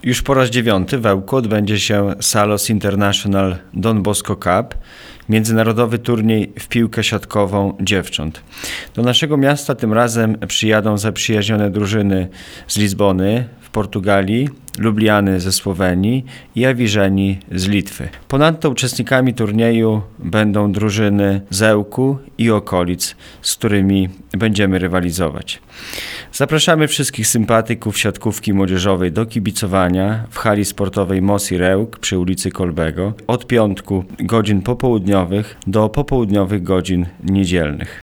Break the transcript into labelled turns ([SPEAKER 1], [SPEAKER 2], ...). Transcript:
[SPEAKER 1] Już po raz 9 w Ełku odbędzie się Salos International Don Bosco Cup, międzynarodowy turniej w piłkę siatkową dziewcząt. Do naszego miasta tym razem przyjadą zaprzyjaźnione drużyny z Lizbony w Portugalii, Lubliany ze Słowenii i Awiżeni z Litwy. Ponadto uczestnikami turnieju będą drużyny z Ełku i okolic, z którymi będziemy rywalizować. Zapraszamy wszystkich sympatyków siatkówki młodzieżowej do kibicowania w hali sportowej Mosir Ełk przy ulicy Kolbego od piątku godzin popołudniowych do popołudniowych godzin niedzielnych.